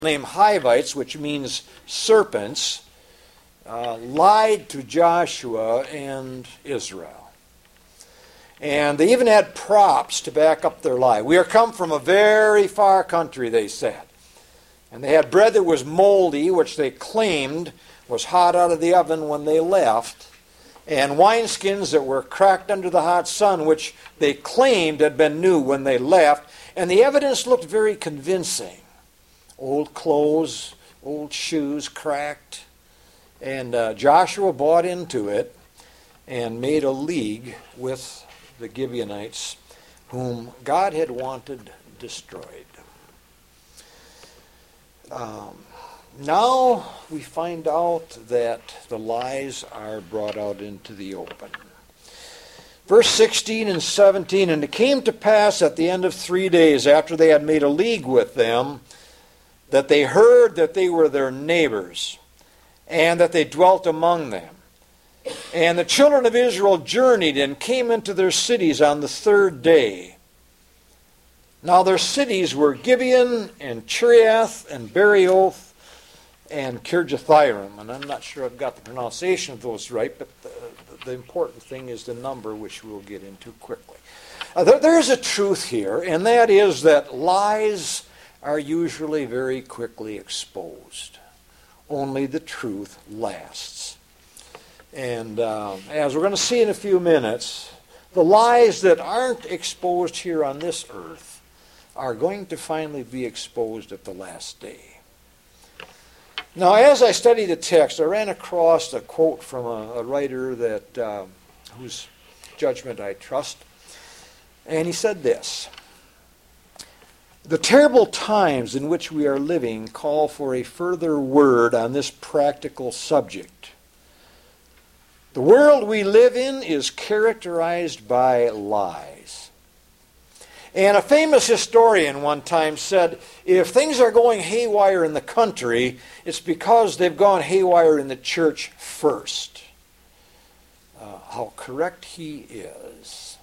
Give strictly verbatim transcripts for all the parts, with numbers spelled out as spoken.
named Hivites, which means serpents, uh, lied to Joshua and Israel. And they even had props to back up their lie. We are come from a very far country, they said. And they had bread that was moldy, which they claimed was hot out of the oven when they left, and wineskins that were cracked under the hot sun, which they claimed had been new when they left. And the evidence looked very convincing. Old clothes, old shoes, cracked. And uh, Joshua bought into it and made a league with the Gibeonites, whom God had wanted destroyed. Um, now we find out that the lies are brought out into the open. Verse sixteen and seventeen, and it came to pass at the end of three days after they had made a league with them, that they heard that they were their neighbors, and that they dwelt among them. And the children of Israel journeyed and came into their cities on the third day. Now their cities were Gibeon and Chiriath and Bereoth and Kirjathaim. And I'm not sure I've got the pronunciation of those right, but the, the important thing is the number, which we'll get into quickly. Uh, there, there's a truth here, and that is that lies are usually very quickly exposed. Only the truth lasts. And uh, as we're going to see in a few minutes, the lies that aren't exposed here on this earth are going to finally be exposed at the last day. Now, as I studied the text, I ran across a quote from a, a writer that uh, whose judgment I trust, and he said this: "The terrible times in which we are living call for a further word on this practical subject. The world we live in is characterized by lies." And a famous historian one time said, if things are going haywire in the country, it's because they've gone haywire in the church first. Uh, how correct he is.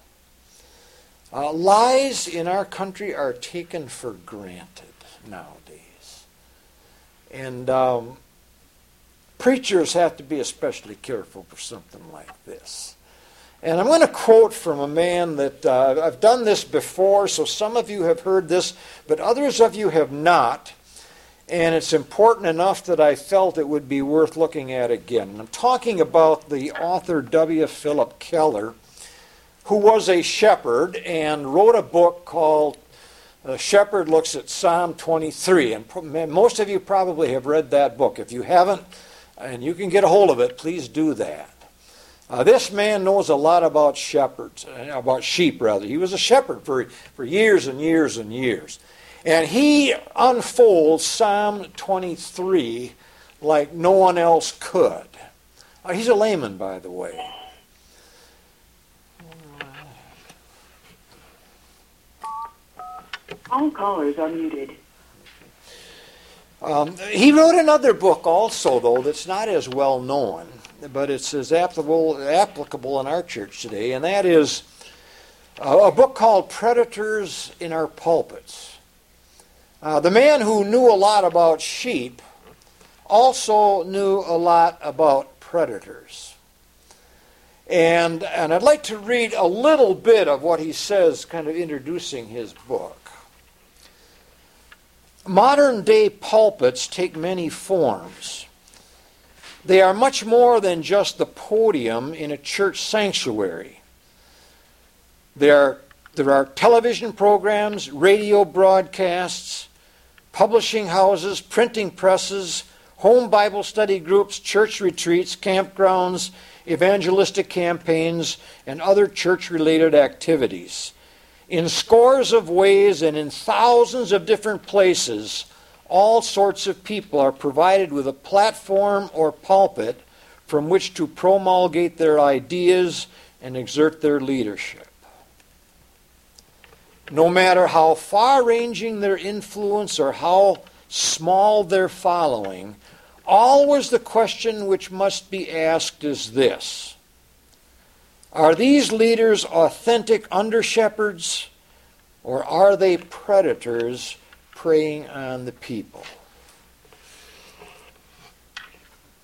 Uh, lies in our country are taken for granted nowadays. And um, preachers have to be especially careful for something like this. And I'm going to quote from a man that uh, I've done this before, so some of you have heard this, but others of you have not. And it's important enough that I felt it would be worth looking at again. And I'm talking about the author W. Philip Keller, who was a shepherd and wrote a book called "The Shepherd Looks at Psalm twenty-three." And most of you probably have read that book. If you haven't, and you can get a hold of it, please do that. Uh, this man knows a lot about shepherds, about sheep rather. He was a shepherd for, for years and years and years. And he unfolds Psalm twenty-three like no one else could. Uh, he's a layman, by the way. All callers are muted. Um, he wrote another book also, though, that's not as well known, but it's as applicable, applicable in our church today, and that is a, a book called Predators in Our Pulpits. Uh, the man who knew a lot about sheep also knew a lot about predators. And, and I'd like to read a little bit of what he says, kind of introducing his book. Modern-day pulpits take many forms. They are much more than just the podium in a church sanctuary. There are, there are television programs, radio broadcasts, publishing houses, printing presses, home Bible study groups, church retreats, campgrounds, evangelistic campaigns, and other church-related activities. In scores of ways and in thousands of different places, all sorts of people are provided with a platform or pulpit from which to promulgate their ideas and exert their leadership. No matter how far-ranging their influence or how small their following, always the question which must be asked is this: are these leaders authentic under-shepherds, or are they predators preying on the people?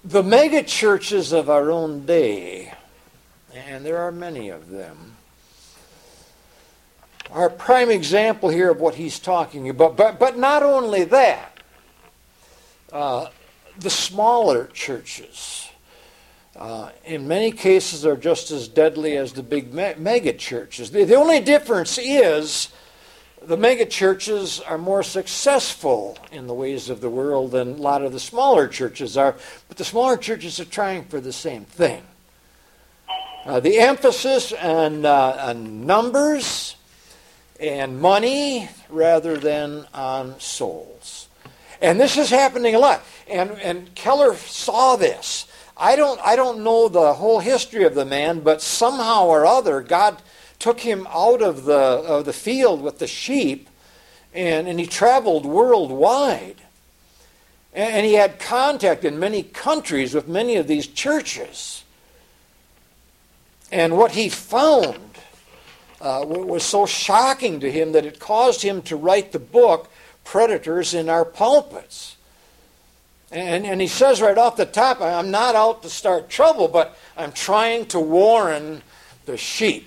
The mega churches of our own day, and there are many of them, are a prime example here of what he's talking about. But, but not only that, uh, the smaller churches, uh, in many cases, are just as deadly as the big me- mega churches. The, the only difference is the mega churches are more successful in the ways of the world than a lot of the smaller churches are, but the smaller churches are trying for the same thing. Uh, the emphasis on, uh, on numbers and money rather than on souls. And this is happening a lot. And, and Keller saw this. I don't, I don't know the whole history of the man, but somehow or other, God took him out of the of the field with the sheep, and, and he traveled worldwide. And, and he had contact in many countries with many of these churches. And what he found uh, was so shocking to him that it caused him to write the book, Predators in Our Pulpits. And, and he says right off the top, I'm not out to start trouble, but I'm trying to warn the sheep.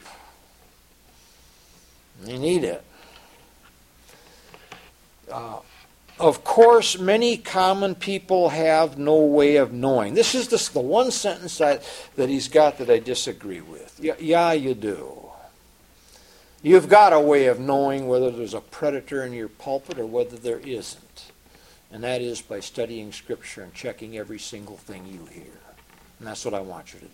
You need it. Uh, of course, many common people have no way of knowing. This is the, the one sentence I, that he's got that I disagree with. Yeah, yeah, you do. You've got a way of knowing whether there's a predator in your pulpit or whether there isn't. And that is by studying Scripture and checking every single thing you hear. And that's what I want you to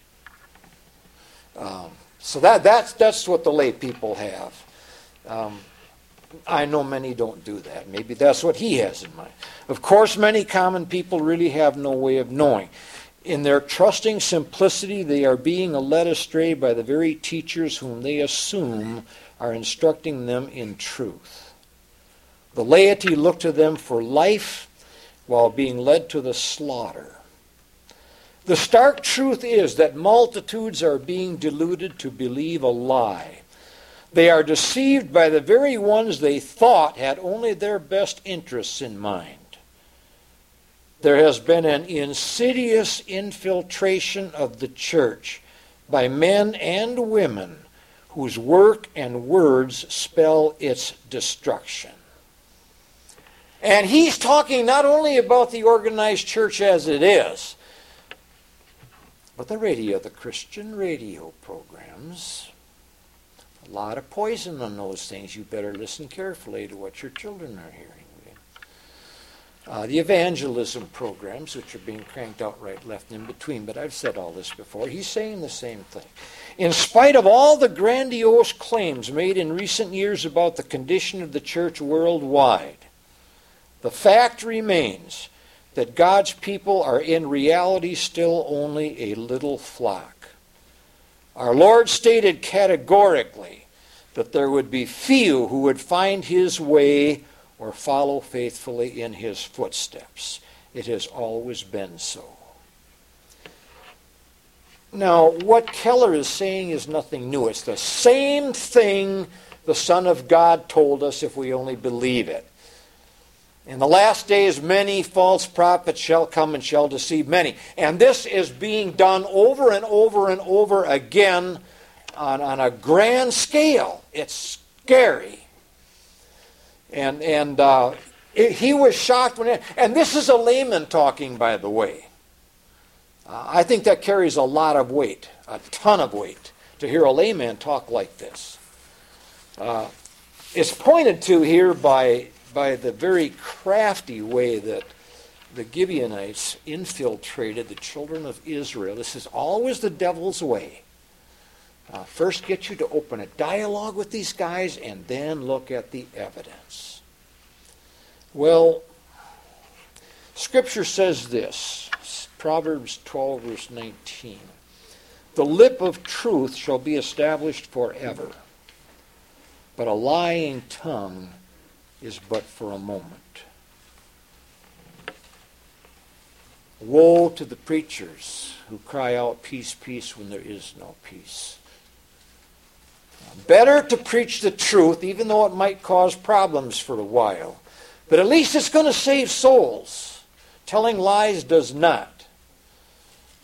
do. Um, So that that's that's what the lay people have. Um, I know many don't do that. Maybe that's what he has in mind. Of course, many common people really have no way of knowing. In their trusting simplicity, they are being led astray by the very teachers whom they assume are instructing them in truth. The laity look to them for life while being led to the slaughter. The stark truth is that multitudes are being deluded to believe a lie. They are deceived by the very ones they thought had only their best interests in mind. There has been an insidious infiltration of the church by men and women whose work and words spell its destruction. And he's talking not only about the organized church as it is, but the radio, the Christian radio programs. A lot of poison on those things. You better listen carefully to what your children are hearing. Uh, the evangelism programs, which are being cranked out right, left, and in between. But I've said all this before. He's saying the same thing. In spite of all the grandiose claims made in recent years about the condition of the church worldwide, the fact remains that God's people are in reality still only a little flock. Our Lord stated categorically that there would be few who would find his way or follow faithfully in his footsteps. It has always been so. Now, what Keller is saying is nothing new. It's the same thing the Son of God told us if we only believe it. In the last days, many false prophets shall come and shall deceive many. And this is being done over and over and over again on, on a grand scale. It's scary. And and uh, it, he was shocked when it, and this is a layman talking, by the way. Uh, I think that carries a lot of weight, a ton of weight, to hear a layman talk like this. Uh, it's pointed to here by by the very crafty way that the Gibeonites infiltrated the children of Israel. This is always the devil's way. Uh, first get you to open a dialogue with these guys and then look at the evidence. Well, Scripture says this, Proverbs twelve, verse nineteen. The lip of truth shall be established forever, but a lying tongue is but for a moment. Woe to the preachers who cry out, peace, peace, when there is no peace. Better to preach the truth, even though it might cause problems for a while. But at least it's going to save souls. Telling lies does not.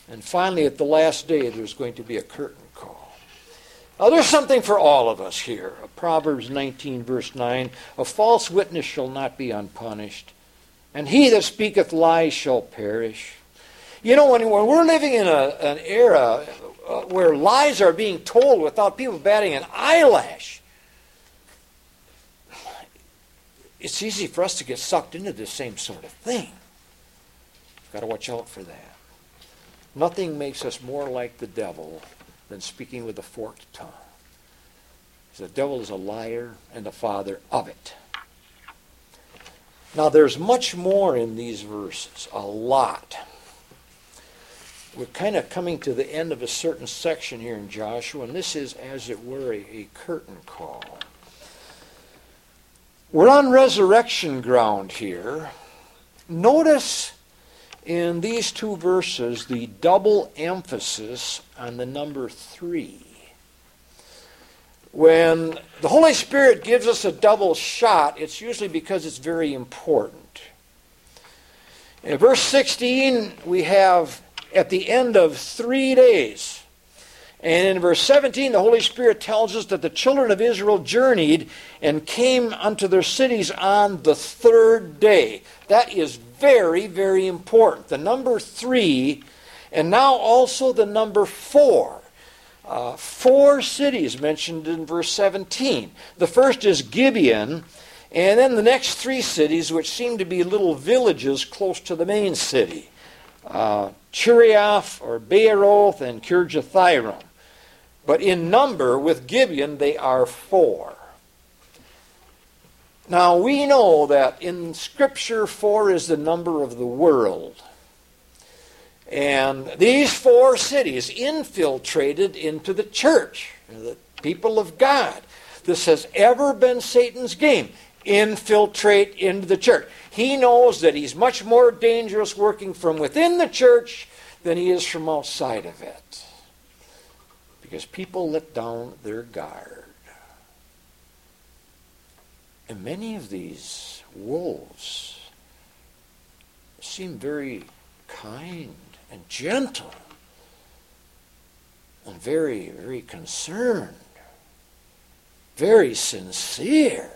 And finally, at the last day, there's going to be a curtain call. Now, there's something for all of us here. Proverbs nineteen, verse nine, a false witness shall not be unpunished, and he that speaketh lies shall perish. You know, when, when we're living in a, an era uh, where lies are being told without people batting an eyelash, it's easy for us to get sucked into this same sort of thing. We've got to watch out for that. Nothing makes us more like the devil than speaking with a forked tongue. The devil is a liar and the father of it. Now, there's much more in these verses, a lot. We're kind of coming to the end of a certain section here in Joshua, and this is, as it were, a, a curtain call. We're on resurrection ground here. Notice in these two verses the double emphasis on the number three. When the Holy Spirit gives us a double shot, it's usually because it's very important. In verse sixteen, we have at the end of three days. And in verse seventeen, the Holy Spirit tells us that the children of Israel journeyed and came unto their cities on the third day. That is very, very important. The number three, and now also the number four. Uh, four cities mentioned in verse seventeen. The first is Gibeon, and then the next three cities, which seem to be little villages close to the main city. Uh, Chirioth, or Beeroth, and Kirjatharim. But in number, with Gibeon, they are four. Now, we know that in Scripture, four is the number of the world. And these four cities infiltrated into the church, the people of God. This has ever been Satan's game. Infiltrate into the church. He knows that he's much more dangerous working from within the church than he is from outside of it. Because people let down their guard. And many of these wolves seem very kind and gentle and very, very concerned, very sincere.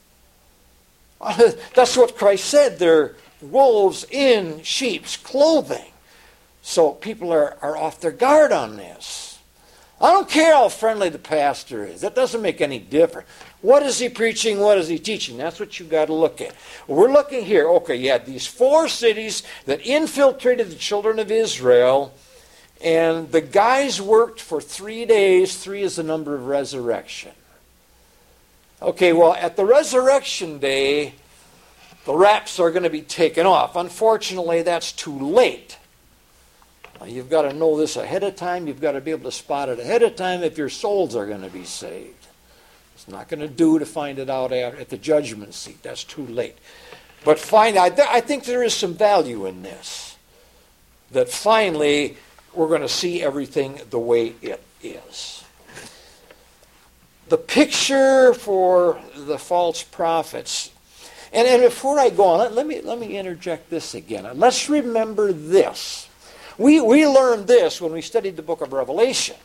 That's what Christ said. They're wolves in sheep's clothing. So people are, are off their guard on this. I don't care how friendly the pastor is. That doesn't make any difference. What is he preaching? What is he teaching? That's what you've got to look at. We're looking here. Okay, you had these four cities that infiltrated the children of Israel, and the guys worked for three days. Three is the number of resurrection. Okay, well, at the resurrection day, the wraps are going to be taken off. Unfortunately, that's too late. Now, you've got to know this ahead of time. You've got to be able to spot it ahead of time if your souls are going to be saved. It's not going to do to find it out at the judgment seat. That's too late. But finally, I, th- I think there is some value in this. That finally, we're going to see everything the way it is. The picture for the false prophets. And, and before I go on, let, let me let me interject this again. Let's remember this. We, we learned this when we studied the book of Revelation.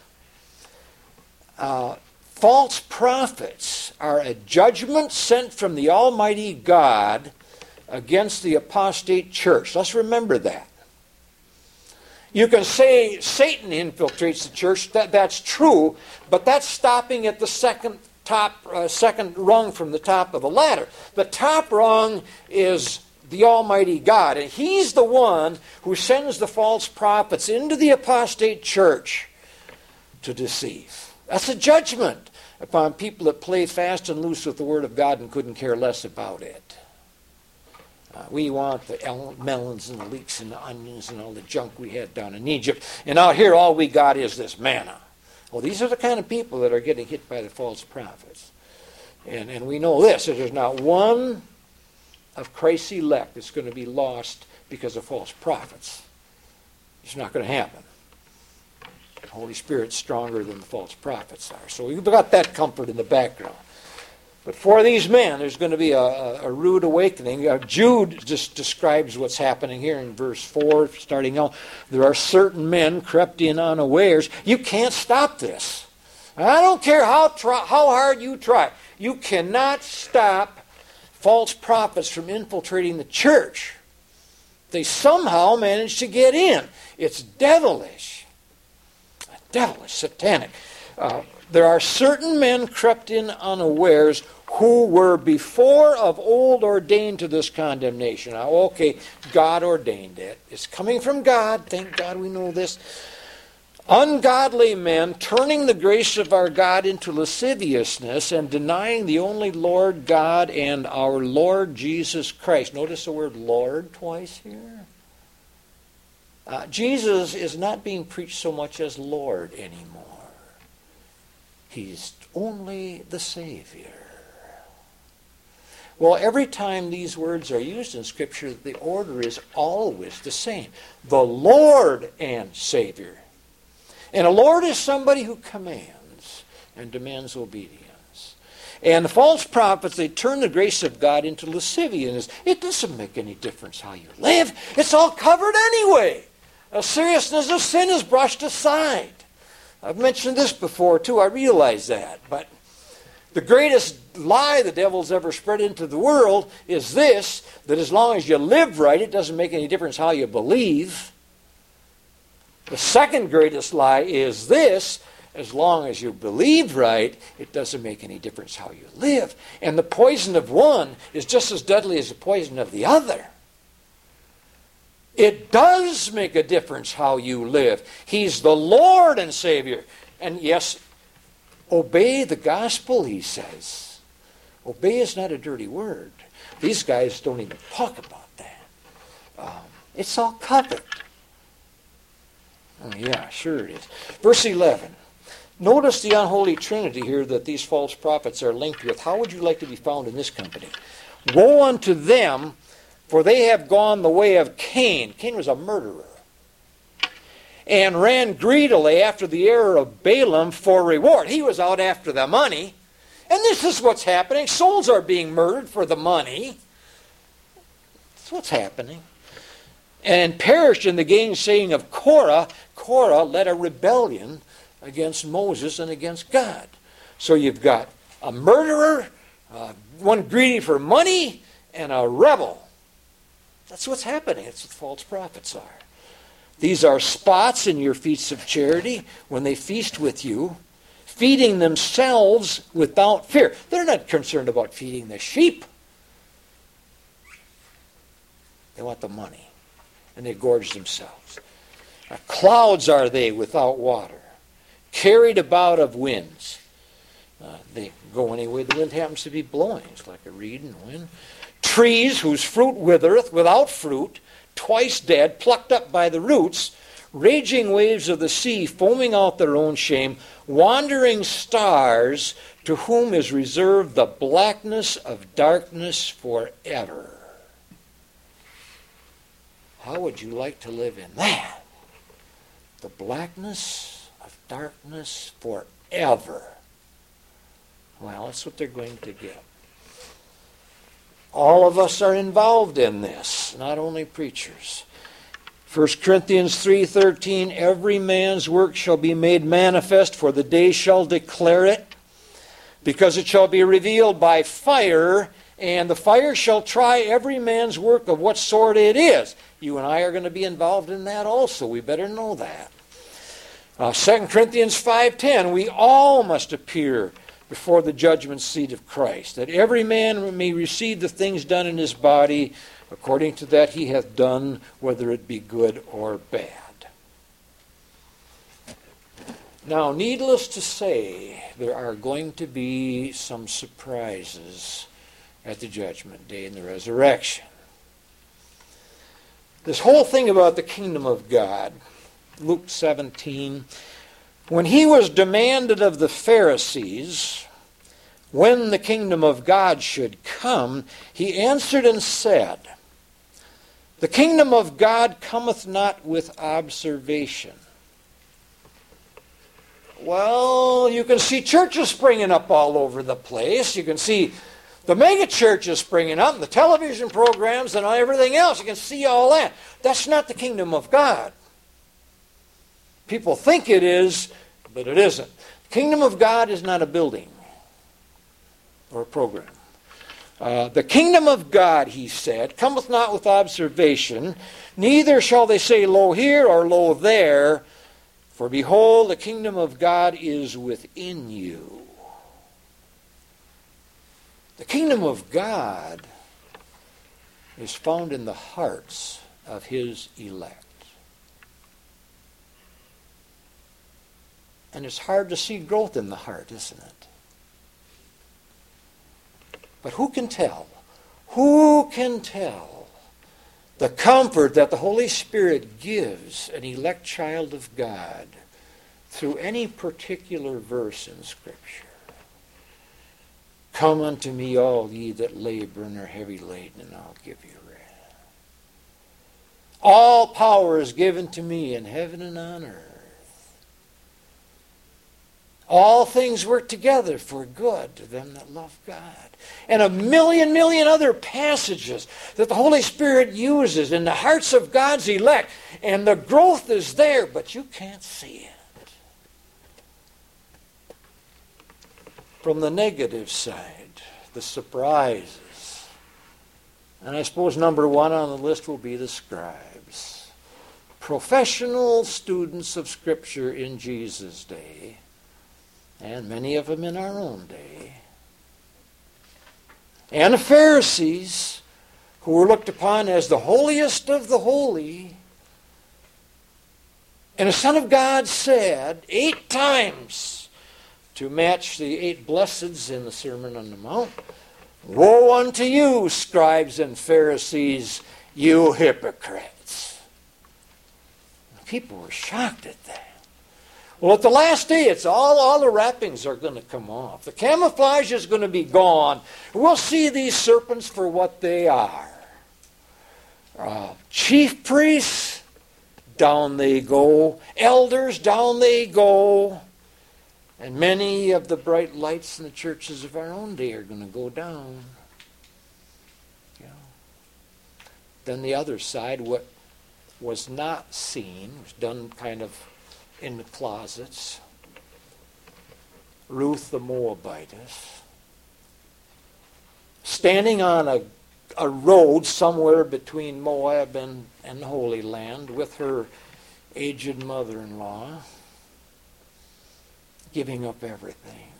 Uh, false prophets are a judgment sent from the Almighty God against the apostate church. Let's remember that. You can say Satan infiltrates the church. That, that's true, but that's stopping at the second top, uh, second rung from the top of the ladder. The top rung is the Almighty God, and He's the one who sends the false prophets into the apostate church to deceive. That's a judgment upon people that play fast and loose with the Word of God and couldn't care less about it. Uh, we want the el- melons and the leeks and the onions and all the junk we had down in Egypt. And out here, all we got is this manna. Well, these are the kind of people that are getting hit by the false prophets. And, and we know this, that there's not one of Christ's elect that's going to be lost because of false prophets. It's not going to happen. The Holy Spirit's stronger than the false prophets are. So we've got that comfort in the background. But for these men, there's going to be a, a, a rude awakening. Uh, Jude just describes what's happening here in verse four, starting out. There are certain men crept in unawares. You can't stop this. I don't care how try, how hard you try. You cannot stop false prophets from infiltrating the church. They somehow manage to get in. It's devilish. Devilish, satanic. Uh, there are certain men crept in unawares who were before of old ordained to this condemnation. Now, okay, God ordained it. It's coming from God. Thank God we know this. Ungodly men turning the grace of our God into lasciviousness and denying the only Lord God and our Lord Jesus Christ. Notice the word Lord twice here. Uh, Jesus is not being preached so much as Lord anymore. He's only the Savior. Well, every time these words are used in Scripture, the order is always the same. The Lord and Savior. And a Lord is somebody who commands and demands obedience. And the false prophets, they turn the grace of God into lasciviousness. It doesn't make any difference how you live. It's all covered anyway. The seriousness of sin is brushed aside. I've mentioned this before too, I realize that. But the greatest lie the devil's ever spread into the world is this, that as long as you live right, it doesn't make any difference how you believe. The second greatest lie is this, as long as you believe right, it doesn't make any difference how you live. And the poison of one is just as deadly as the poison of the other. It does make a difference how you live. He's the Lord and Savior. And yes, obey the gospel, he says. Obey is not a dirty word. These guys don't even talk about that. Um, it's all covered. Oh, yeah, sure it is. Verse eleven. Notice the unholy trinity here that these false prophets are linked with. How would you like to be found in this company? Woe unto them, for they have gone the way of Cain. Cain was a murderer. And ran greedily after the error of Balaam for reward. He was out after the money. And this is what's happening. Souls are being murdered for the money. That's what's happening. And perished in the gainsaying of Korah. Korah led a rebellion against Moses and against God. So you've got a murderer, uh, one greedy for money, and a rebel. That's what's happening. That's what false prophets are. These are spots in your feasts of charity when they feast with you, feeding themselves without fear. They're not concerned about feeding the sheep. They want the money. And they gorge themselves. Uh, clouds are they without water, carried about of winds. Uh, they go any way the wind happens to be blowing. It's like a reed in the wind. Trees whose fruit withereth without fruit, twice dead, plucked up by the roots, raging waves of the sea, foaming out their own shame, wandering stars, to whom is reserved the blackness of darkness forever. How would you like to live in that? The blackness of darkness forever. Well, that's what they're going to get. All of us are involved in this, not only preachers. First Corinthians three thirteen, every man's work shall be made manifest, for the day shall declare it, because it shall be revealed by fire, and the fire shall try every man's work of what sort it is. You and I are going to be involved in that also. We better know that. Uh, Second Corinthians five ten, we all must appear before the judgment seat of Christ, that every man may receive the things done in his body according to that he hath done, whether it be good or bad. Now, needless to say, there are going to be some surprises at the judgment day and the resurrection. This whole thing about the kingdom of God, Luke seventeen, when he was demanded of the Pharisees when the kingdom of God should come, he answered and said, the kingdom of God cometh not with observation. Well, you can see churches springing up all over the place. You can see the mega churches springing up, and the television programs and everything else. You can see all that. That's not the kingdom of God. People think it is, but it isn't. The kingdom of God is not a building or a program. Uh, the kingdom of God, he said, cometh not with observation, neither shall they say, lo here or lo there, for behold, the kingdom of God is within you. The kingdom of God is found in the hearts of his elect. And it's hard to see growth in the heart, isn't it? But who can tell? Who can tell the comfort that the Holy Spirit gives an elect child of God through any particular verse in Scripture? Come unto me, all ye that labor and are heavy laden, and I'll give you rest. All power is given to me in heaven and on earth. All things work together for good to them that love God. And a million, million other passages that the Holy Spirit uses in the hearts of God's elect. And the growth is there, but you can't see it. From the negative side, the surprises. And I suppose number one on the list will be the scribes. Professional students of Scripture in Jesus' day. And many of them in our own day. And the Pharisees, who were looked upon as the holiest of the holy. And the Son of God said eight times to match the eight blesseds in the Sermon on the Mount, woe unto you, scribes and Pharisees, you hypocrites. People were shocked at that. Well, at the last day, it's all, all the wrappings are going to come off. The camouflage is going to be gone. We'll see these serpents for what they are. Uh, chief priests, down they go. Elders, down they go. And many of the bright lights in the churches of our own day are going to go down. You know. Then the other side, what was not seen, was done kind of in the closets. Ruth the Moabitess, standing on a, a road somewhere between Moab and, and the Holy Land with her aged mother-in-law, giving up everything.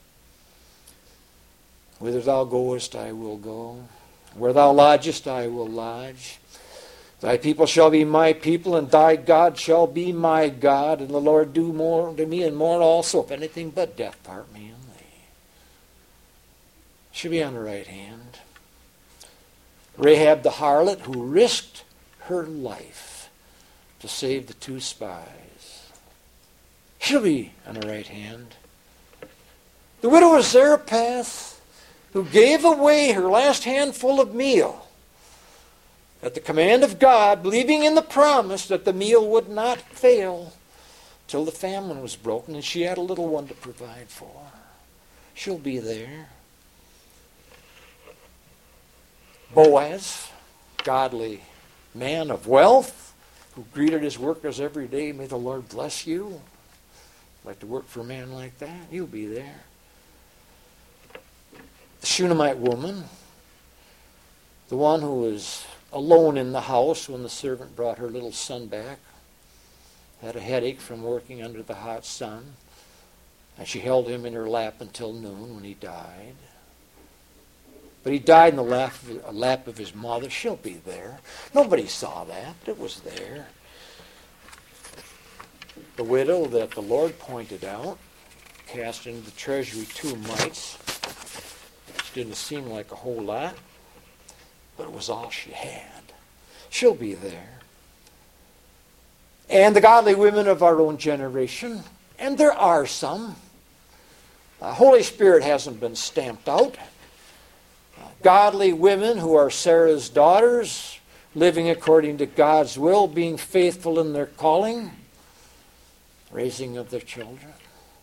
Whither thou goest, I will go. Where thou lodgest, I will lodge. Thy people shall be my people, and thy God shall be my God, and the Lord do more to me, and more also, if anything but death part me and thee. Should be on the right hand. Rahab the harlot, who risked her life to save the two spies. She'll be on the right hand. The widow of Zarephath, who gave away her last handful of meal at the command of God, believing in the promise that the meal would not fail till the famine was broken, and she had a little one to provide for. She'll be there. Boaz, godly man of wealth, who greeted his workers every day, may the Lord bless you. I'd like to work for a man like that. You'll be there. The Shunammite woman, the one who was alone in the house when the servant brought her little son back, had a headache from working under the hot sun, and she held him in her lap until noon when he died. But he died in the lap of, lap of his mother. She'll be there. Nobody saw that. It was there. The widow that the Lord pointed out, cast into the treasury two mites, which didn't seem like a whole lot, but it was all she had. She'll be there. And the godly women of our own generation, and there are some. The Holy Spirit hasn't been stamped out. Uh, godly women who are Sarah's daughters, living according to God's will, being faithful in their calling, raising of their children.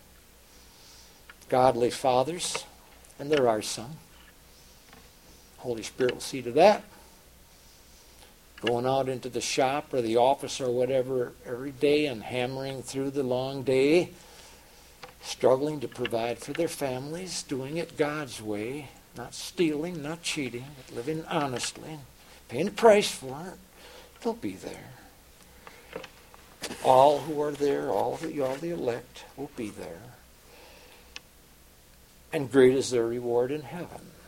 godly fathers, and there are some. Holy Spirit will see to that. Going out into the shop or the office or whatever every day and hammering through the long day, struggling to provide for their families, doing it God's way, not stealing, not cheating, but living honestly, paying a price for it. They'll be there. All who are there, all the, all the elect will be there. And great is their reward in heaven.